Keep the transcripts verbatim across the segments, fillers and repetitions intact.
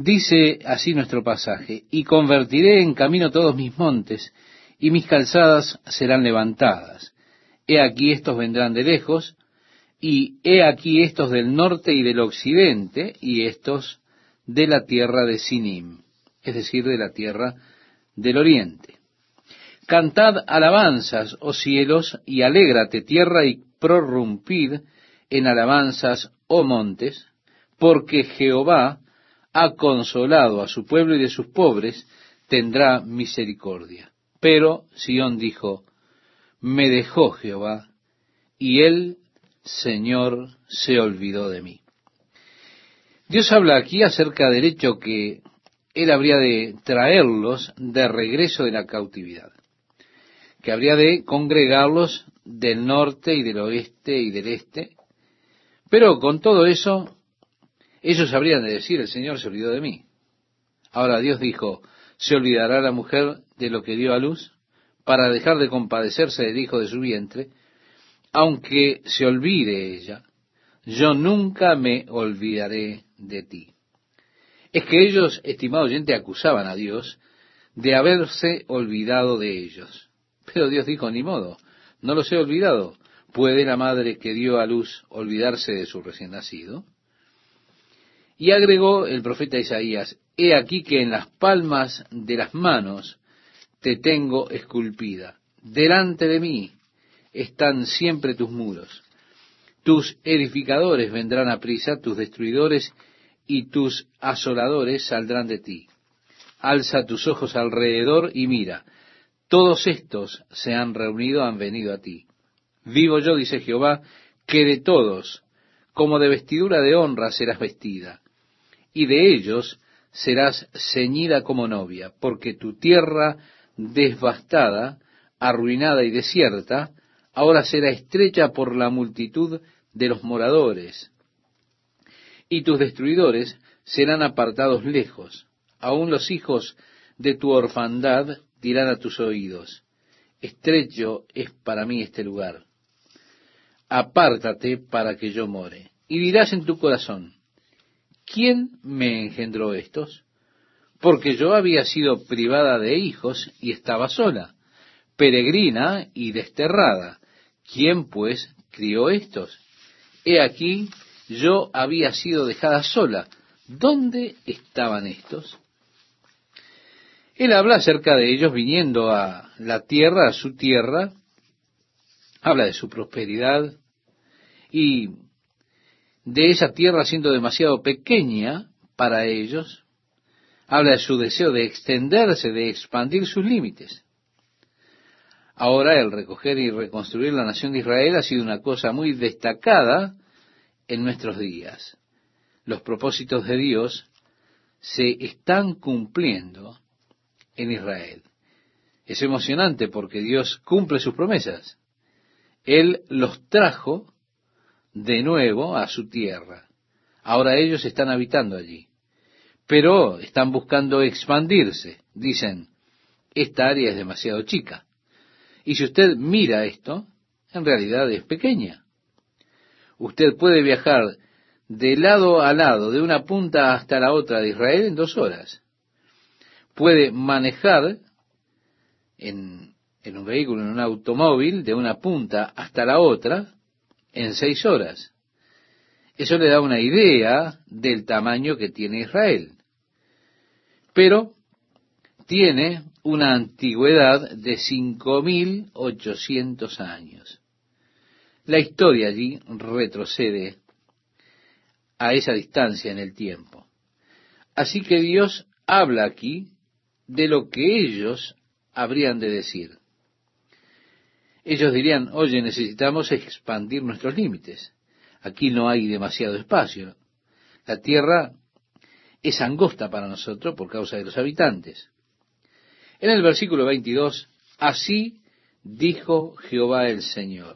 Dice así nuestro pasaje: y convertiré en camino todos mis montes, y mis calzadas serán levantadas. He aquí estos vendrán de lejos, y he aquí estos del norte y del occidente, y estos de la tierra de Sinim, es decir, de la tierra del oriente. Cantad alabanzas, oh cielos, y alégrate tierra, y prorrumpid en alabanzas, oh montes, porque Jehová ha consolado a su pueblo, y de sus pobres tendrá misericordia. Pero Sión dijo: me dejó Jehová, y el Señor se olvidó de mí. Dios habla aquí acerca del hecho que Él habría de traerlos de regreso de la cautividad, que habría de congregarlos del norte y del oeste y del este. Pero con todo eso, ellos habrían de decir: el Señor se olvidó de mí. Ahora Dios dijo: ¿se olvidará la mujer de lo que dio a luz, para dejar de compadecerse del hijo de su vientre? Aunque se olvide ella, yo nunca me olvidaré de ti. Es que ellos, estimado oyente, acusaban a Dios de haberse olvidado de ellos. Pero Dios dijo: ni modo, no los he olvidado. ¿Puede la madre que dio a luz olvidarse de su recién nacido? Y agregó el profeta Isaías: he aquí que en las palmas de las manos te tengo esculpida. Delante de mí están siempre tus muros. Tus edificadores vendrán a prisa, tus destruidores y tus asoladores saldrán de ti. Alza tus ojos alrededor y mira. Todos estos se han reunido, han venido a ti. Vivo yo, dice Jehová, que de todos, como de vestidura de honra, serás vestida, y de ellos serás ceñida como novia, porque tu tierra devastada, arruinada y desierta, ahora será estrecha por la multitud de los moradores, y tus destruidores serán apartados lejos. Aún los hijos de tu orfandad dirán a tus oídos: estrecho es para mí este lugar, apártate para que yo more. Y dirás en tu corazón: ¿quién me engendró estos? Porque yo había sido privada de hijos y estaba sola, peregrina y desterrada. ¿Quién pues crió estos? He aquí, yo había sido dejada sola. ¿Dónde estaban estos? Él habla acerca de ellos viniendo a la tierra, a su tierra, habla de su prosperidad y de esa tierra siendo demasiado pequeña para ellos. Habla de su deseo de extenderse, de expandir sus límites. Ahora el recoger y reconstruir la nación de Israel ha sido una cosa muy destacada en nuestros días. Los propósitos de Dios se están cumpliendo en Israel. Es emocionante porque Dios cumple sus promesas. Él los trajo de nuevo a su tierra. Ahora ellos están habitando allí, pero están buscando expandirse. Dicen: esta área es demasiado chica. Y si usted mira esto, en realidad es pequeña. Usted puede viajar de lado a lado, de una punta hasta la otra de Israel en dos horas. Puede manejar en, en un vehículo, en un automóvil, de una punta hasta la otra en seis horas. Eso le da una idea del tamaño que tiene Israel. Pero tiene una antigüedad de cinco mil ochocientos años. La historia allí retrocede a esa distancia en el tiempo. Así que Dios habla aquí de lo que ellos habrían de decir. Ellos dirían: oye, necesitamos expandir nuestros límites. Aquí no hay demasiado espacio. La tierra es angosta para nosotros por causa de los habitantes. En el versículo veintidós, así dijo Jehová el Señor.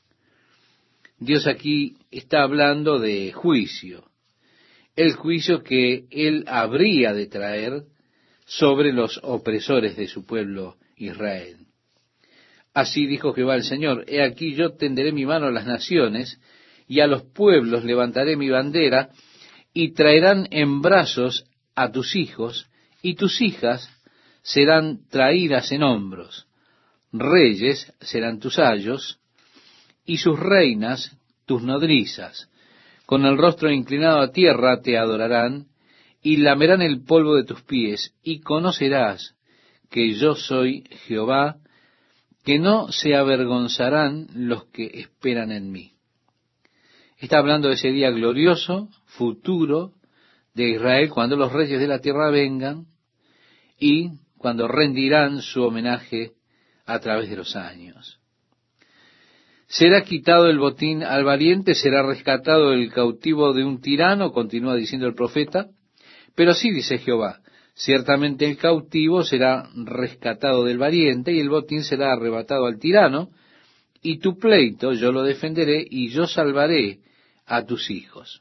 Dios aquí está hablando de juicio, el juicio que Él habría de traer sobre los opresores de su pueblo Israel. Así dijo Jehová el Señor: he aquí yo tenderé mi mano a las naciones, y a los pueblos levantaré mi bandera, y traerán en brazos a tus hijos, y tus hijas serán traídas en hombros. Reyes serán tus ayos, y sus reinas tus nodrizas. Con el rostro inclinado a tierra te adorarán, y lamerán el polvo de tus pies, y conocerás que yo soy Jehová, que no se avergonzarán los que esperan en mí. Está hablando de ese día glorioso, futuro, de Israel, cuando los reyes de la tierra vengan, y cuando rendirán su homenaje a través de los años. Será quitado el botín al valiente, será rescatado el cautivo de un tirano, continúa diciendo el profeta, pero sí dice Jehová, ciertamente el cautivo será rescatado del valiente, y el botín será arrebatado al tirano, y tu pleito yo lo defenderé, y yo salvaré a tus hijos.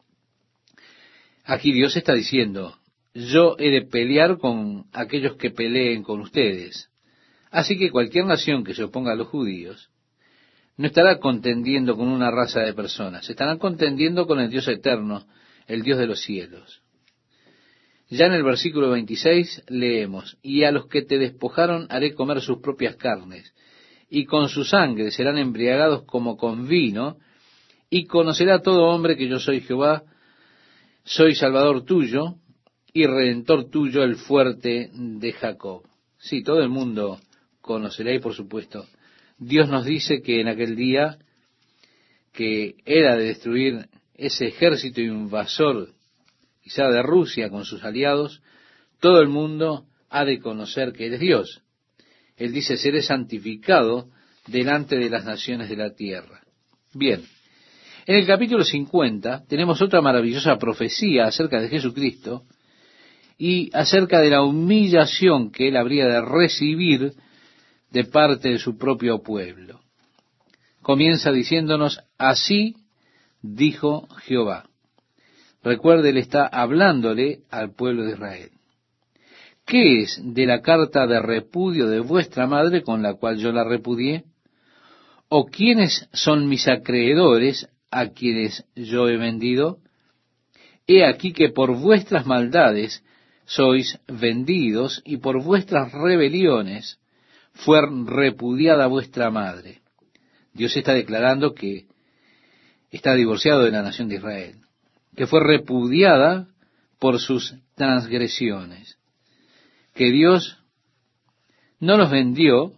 Aquí Dios está diciendo, yo he de pelear con aquellos que peleen con ustedes. Así que cualquier nación que se oponga a los judíos no estará contendiendo con una raza de personas, estarán contendiendo con el Dios eterno, el Dios de los cielos. Ya en el versículo veintiséis leemos, y a los que te despojaron haré comer sus propias carnes, y con su sangre serán embriagados como con vino, y conocerá todo hombre que yo soy Jehová, soy Salvador tuyo, y Redentor tuyo, el fuerte de Jacob. Sí, todo el mundo conocerá, y por supuesto, Dios nos dice que en aquel día, que era de destruir ese ejército invasor, quizá de Rusia con sus aliados, todo el mundo ha de conocer que Él es Dios. Él dice, seré santificado delante de las naciones de la tierra. Bien, en el capítulo cincuenta tenemos otra maravillosa profecía acerca de Jesucristo y acerca de la humillación que Él habría de recibir de parte de su propio pueblo. Comienza diciéndonos, así dijo Jehová. Recuerde, Él está hablándole al pueblo de Israel. ¿Qué es de la carta de repudio de vuestra madre con la cual yo la repudié? ¿O quiénes son mis acreedores a quienes yo he vendido? He aquí que por vuestras maldades sois vendidos, y por vuestras rebeliones fue repudiada vuestra madre. Dios está declarando que está divorciado de la nación de Israel, que fue repudiada por sus transgresiones, que Dios no los vendió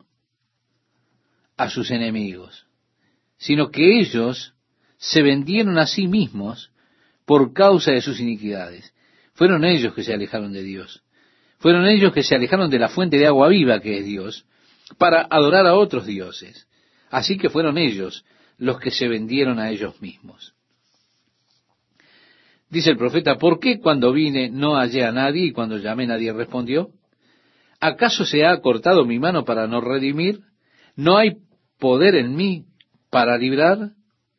a sus enemigos, sino que ellos se vendieron a sí mismos por causa de sus iniquidades. Fueron ellos que se alejaron de Dios. Fueron ellos que se alejaron de la fuente de agua viva que es Dios, para adorar a otros dioses. Así que fueron ellos los que se vendieron a ellos mismos. Dice el profeta, ¿por qué cuando vine no hallé a nadie y cuando llamé nadie respondió? ¿Acaso se ha cortado mi mano para no redimir? ¿No hay poder en mí para librar?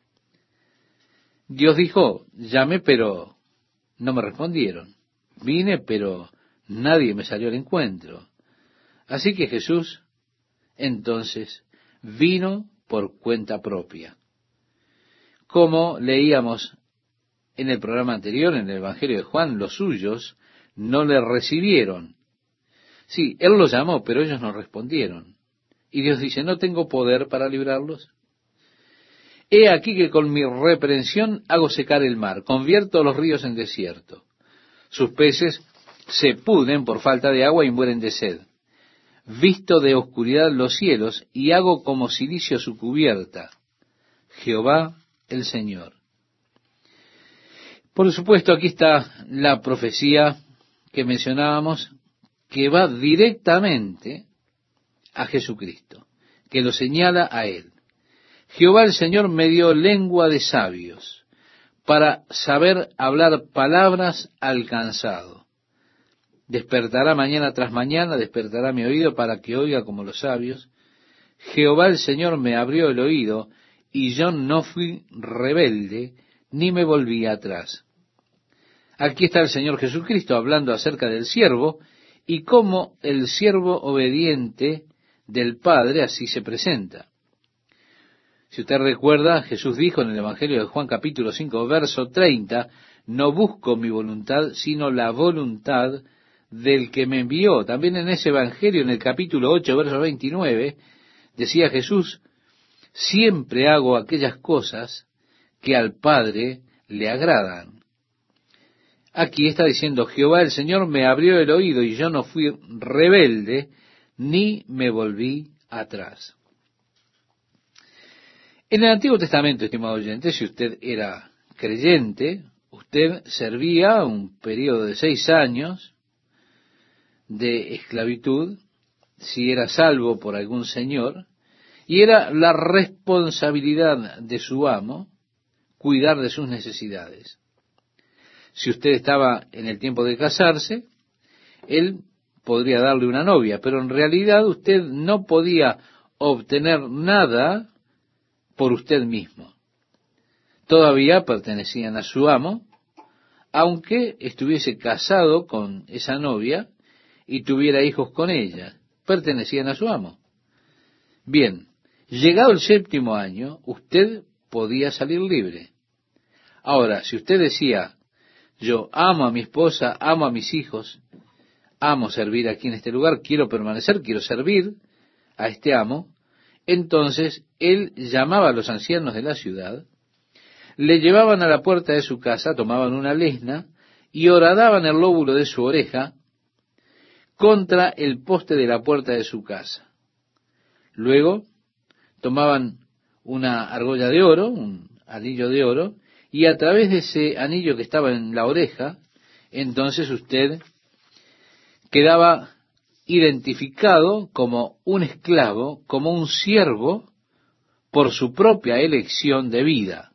Dios dijo, llamé pero no me respondieron. Vine pero nadie me salió al encuentro. Así que Jesús entonces vino por cuenta propia. Como leíamos en el programa anterior, en el Evangelio de Juan, los suyos no le recibieron. Sí, Él los llamó, pero ellos no respondieron. Y Dios dice, ¿no tengo poder para librarlos? He aquí que con mi reprensión hago secar el mar, convierto los ríos en desierto. Sus peces se pudren por falta de agua y mueren de sed. Visto de oscuridad los cielos y hago como silicio su cubierta. Jehová el Señor. Por supuesto, aquí está la profecía que mencionábamos, que va directamente a Jesucristo, que lo señala a Él. Jehová el Señor me dio lengua de sabios, para saber hablar palabras al cansado. Despertará mañana tras mañana, despertará mi oído para que oiga como los sabios. Jehová el Señor me abrió el oído, y yo no fui rebelde, ni me volví atrás. Aquí está el Señor Jesucristo hablando acerca del siervo, y cómo el siervo obediente del Padre así se presenta. Si usted recuerda, Jesús dijo en el Evangelio de Juan capítulo cinco, verso treinta, no busco mi voluntad, sino la voluntad del que me envió. También en ese Evangelio, en el capítulo ocho, verso veintinueve, decía Jesús, siempre hago aquellas cosas que al Padre le agradan. Aquí está diciendo, Jehová el Señor me abrió el oído y yo no fui rebelde, ni me volví atrás. En el Antiguo Testamento, estimado oyente, si usted era creyente, usted servía un periodo de seis años de esclavitud, si era salvo por algún señor, y era la responsabilidad de su amo cuidar de sus necesidades. Si usted estaba en el tiempo de casarse, él podría darle una novia, pero en realidad usted no podía obtener nada por usted mismo. Todavía pertenecían a su amo, aunque estuviese casado con esa novia y tuviera hijos con ella, pertenecían a su amo. Bien, llegado el séptimo año, usted podía salir libre. Ahora, si usted decía, yo amo a mi esposa, amo a mis hijos, amo servir aquí en este lugar, quiero permanecer, quiero servir a este amo, entonces él llamaba a los ancianos de la ciudad, le llevaban a la puerta de su casa, tomaban una lesna y horadaban el lóbulo de su oreja contra el poste de la puerta de su casa. Luego tomaban una argolla de oro, un anillo de oro, y a través de ese anillo que estaba en la oreja, entonces usted quedaba identificado como un esclavo, como un siervo, por su propia elección de vida.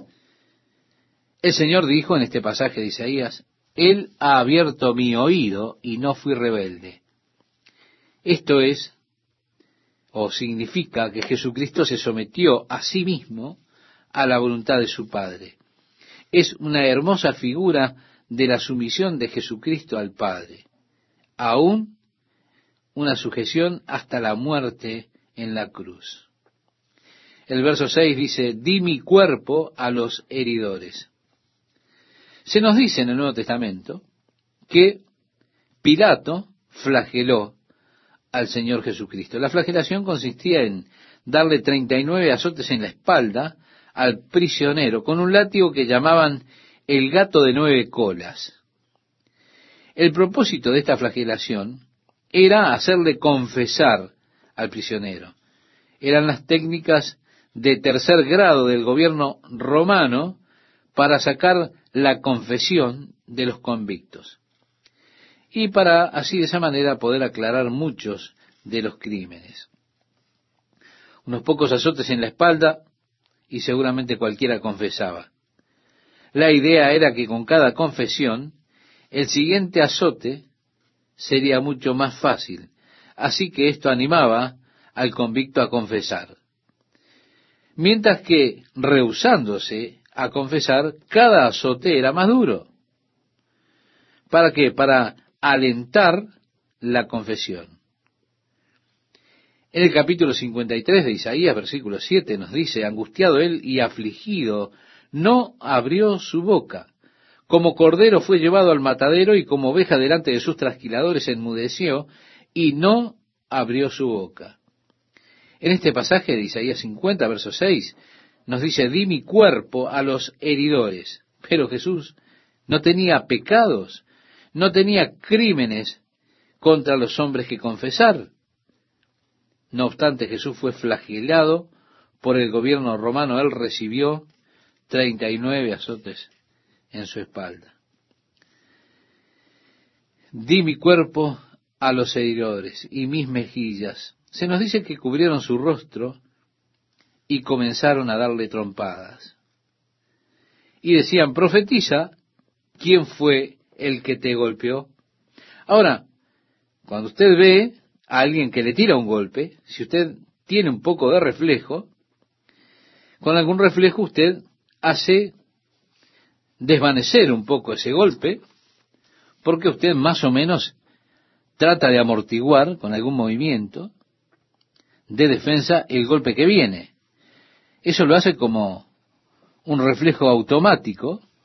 El Señor dijo en este pasaje de Isaías, Él ha abierto mi oído y no fui rebelde. Esto es, o significa que Jesucristo se sometió a sí mismo a la voluntad de su Padre. Es una hermosa figura de la sumisión de Jesucristo al Padre. Aún una sujeción hasta la muerte en la cruz. El verso seis dice, di mi cuerpo a los heridores. Se nos dice en el Nuevo Testamento que Pilato flageló al Señor Jesucristo. La flagelación consistía en darle treinta y nueve azotes en la espalda al prisionero con un látigo que llamaban el gato de nueve colas. El propósito de esta flagelación era hacerle confesar al prisionero. Eran las técnicas de tercer grado del gobierno romano para sacar la confesión de los convictos y para así de esa manera poder aclarar muchos de los crímenes. Unos pocos azotes en la espalda y seguramente cualquiera confesaba. La idea era que con cada confesión el siguiente azote sería mucho más fácil, así que esto animaba al convicto a confesar. Mientras que, rehusándose a confesar, cada azote era más duro. ¿Para qué? Para alentar la confesión. En el capítulo cincuenta y tres de Isaías, versículo siete, nos dice, angustiado él y afligido, no abrió su boca. Como cordero fue llevado al matadero y como oveja delante de sus trasquiladores enmudeció y no abrió su boca. En este pasaje de Isaías cincuenta, verso seis, nos dice, di mi cuerpo a los heridores. Pero Jesús no tenía pecados, no tenía crímenes contra los hombres que confesar. No obstante, Jesús fue flagelado por el gobierno romano. Él recibió treinta y nueve azotes en su espalda. Di mi cuerpo a los heridores y mis mejillas. Se nos dice que cubrieron su rostro y comenzaron a darle trompadas. Y decían, profetiza, ¿quién fue el que te golpeó? Ahora, cuando usted ve a alguien que le tira un golpe, si usted tiene un poco de reflejo, con algún reflejo usted hace desvanecer un poco ese golpe, porque usted más o menos trata de amortiguar con algún movimiento de defensa el golpe que viene. Eso lo hace como un reflejo automático,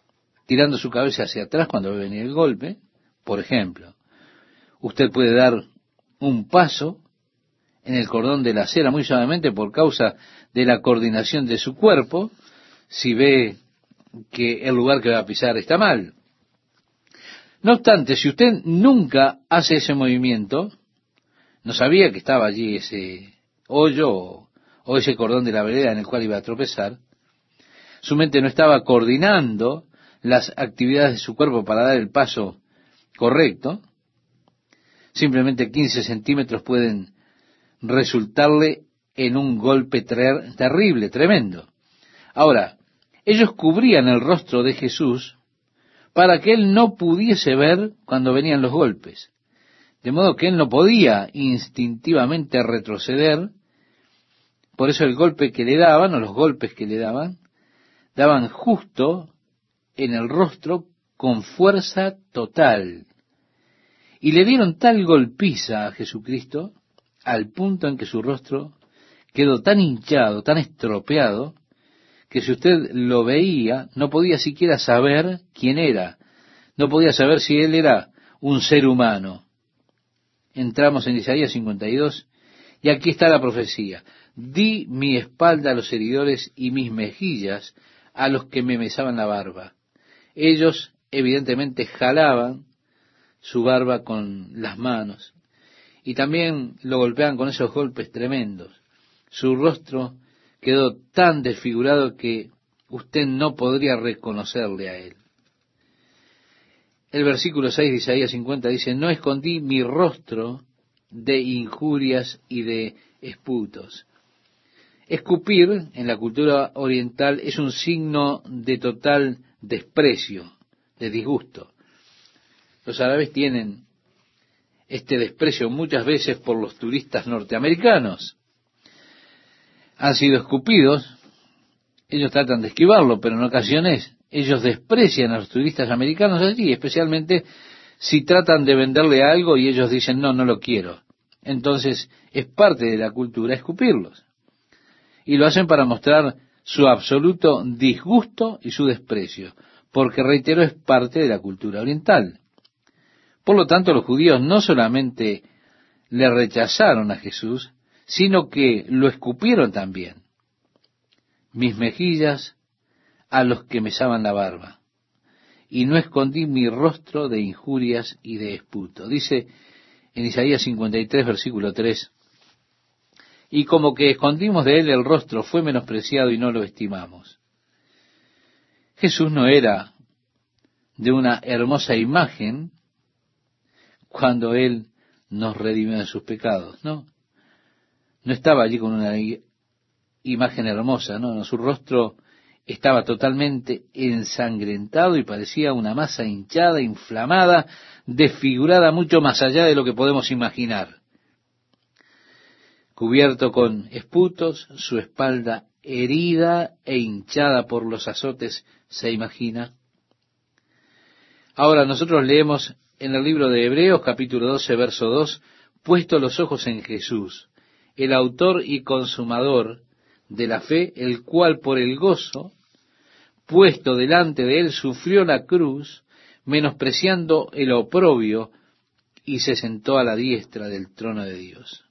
tirando su cabeza hacia atrás cuando ve venir el golpe. Por ejemplo, usted puede dar un paso en el cordón de la acera muy suavemente por causa de la coordinación de su cuerpo, si ve que el lugar que va a pisar está mal. No obstante, si usted nunca hace ese movimiento, no sabía que estaba allí ese hoyo o, o ese cordón de la vereda en el cual iba a tropezar, su mente no estaba coordinando las actividades de su cuerpo para dar el paso correcto, simplemente quince centímetros pueden resultarle en un golpe ter- terrible, tremendo. Ahora, ellos cubrían el rostro de Jesús para que él no pudiese ver cuando venían los golpes, de modo que él no podía instintivamente retroceder. Por eso el golpe que le daban, o los golpes que le daban, daban justo en el rostro con fuerza total. Y le dieron tal golpiza a Jesucristo, al punto en que su rostro quedó tan hinchado, tan estropeado, que si usted lo veía, no podía siquiera saber quién era, no podía saber si él era un ser humano. Entramos en Isaías cincuenta y dos, y aquí está la profecía. Di mi espalda a los heridores y mis mejillas a los que me mesaban la barba. Ellos evidentemente jalaban su barba con las manos, y también lo golpeaban con esos golpes tremendos. Su rostro quedó tan desfigurado que usted no podría reconocerle a él. El versículo seis de Isaías cincuenta dice, no escondí mi rostro de injurias y de esputos. Escupir en la cultura oriental es un signo de total desprecio, de disgusto. Los árabes tienen este desprecio muchas veces por los turistas norteamericanos. Han sido escupidos, ellos tratan de esquivarlo, pero en ocasiones ellos desprecian a los turistas americanos allí, especialmente si tratan de venderle algo y ellos dicen, no, no lo quiero. Entonces es parte de la cultura escupirlos. Y lo hacen para mostrar su absoluto disgusto y su desprecio, porque, reitero, es parte de la cultura oriental. Por lo tanto, los judíos no solamente le rechazaron a Jesús, sino que lo escupieron también. Mis mejillas a los que mesaban la barba, y no escondí mi rostro de injurias y de esputo. Dice en Isaías cincuenta y tres, versículo tres, y como que escondimos de él el rostro, fue menospreciado y no lo estimamos. Jesús no era de una hermosa imagen cuando él nos redimió de sus pecados, ¿no? No estaba allí con una imagen hermosa, no, no, su rostro estaba totalmente ensangrentado y parecía una masa hinchada, inflamada, desfigurada mucho más allá de lo que podemos imaginar. Cubierto con esputos, su espalda herida e hinchada por los azotes, ¿se imagina? Ahora nosotros leemos en el libro de Hebreos, capítulo doce, verso dos, puesto los ojos en Jesús, el autor y consumador de la fe, el cual por el gozo puesto delante de él sufrió la cruz, menospreciando el oprobio, y se sentó a la diestra del trono de Dios.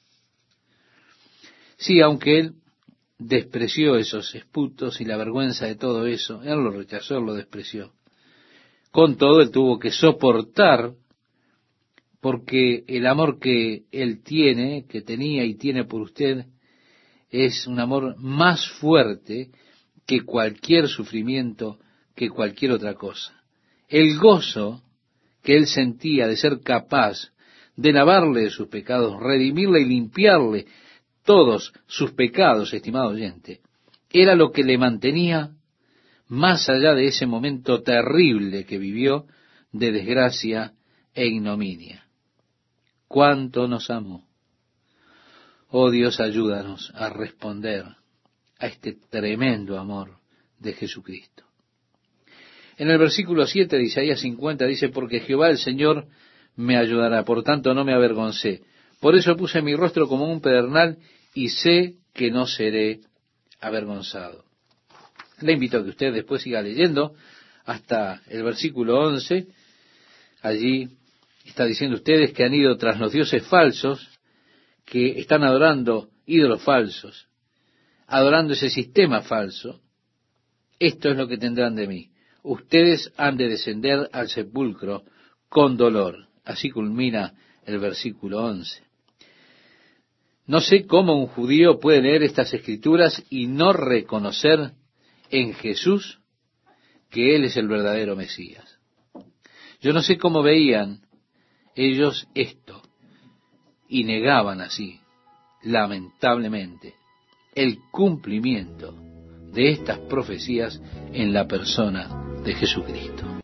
Sí, aunque él despreció esos esputos y la vergüenza de todo eso, él lo rechazó, él lo despreció. Con todo, él tuvo que soportar, porque el amor que él tiene, que tenía y tiene por usted, es un amor más fuerte que cualquier sufrimiento, que cualquier otra cosa. El gozo que él sentía de ser capaz de lavarle de sus pecados, redimirle y limpiarle todos sus pecados, estimado oyente, era lo que le mantenía más allá de ese momento terrible que vivió de desgracia e ignominia. ¿Cuánto nos amó? Oh Dios, ayúdanos a responder a este tremendo amor de Jesucristo. En el versículo siete de Isaías cincuenta dice, porque Jehová el Señor me ayudará, por tanto no me avergoncé. Por eso puse mi rostro como un pedernal y sé que no seré avergonzado. Le invito a que usted después siga leyendo hasta el versículo once. Allí está diciendo: ustedes que han ido tras los dioses falsos, que están adorando ídolos falsos, adorando ese sistema falso, esto es lo que tendrán de mí. Ustedes han de descender al sepulcro con dolor. Así culmina el versículo once. No sé cómo un judío puede leer estas escrituras y no reconocer en Jesús que Él es el verdadero Mesías. Yo no sé cómo veían ellos esto y negaban así, lamentablemente, el cumplimiento de estas profecías en la persona de Jesucristo.